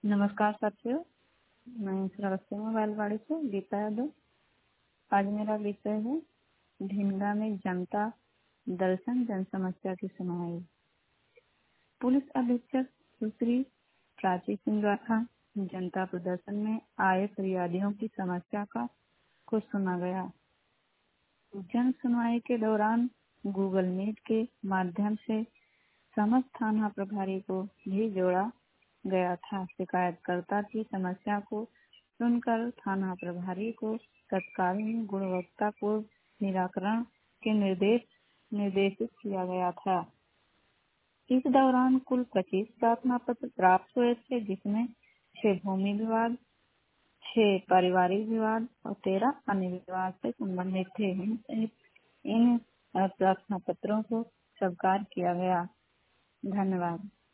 नमस्कार साथियों, मैं श्रावस्ती मोबाइल वाड़ी से गीता यादव। आज मेरा विषय है ढींगा में जनता दर्शन जन समस्या की सुनवाई। पुलिस अधीक्षक सुश्री प्राची सिंह द्वारा जनता प्रदर्शन में आए फरियादियों की समस्या को सुना गया। जन सुनवाई के दौरान गूगल मीट के माध्यम से समस्त थाना प्रभारी को भी जोड़ा गया था। शिकायतकर्ता की समस्या को सुनकर थाना प्रभारी को तत्कालीन गुणवत्तापूर्ण निराकरण के निर्देशित किया गया था। इस दौरान कुल 25 प्रार्थना पत्र प्राप्त हुए थे, जिसमें 6 भूमि विवाद, 6 पारिवारिक विवाद और 13 अन्य विवाद से संबंधित थे। इन प्रार्थना पत्रों को स्वीकार किया गया। धन्यवाद।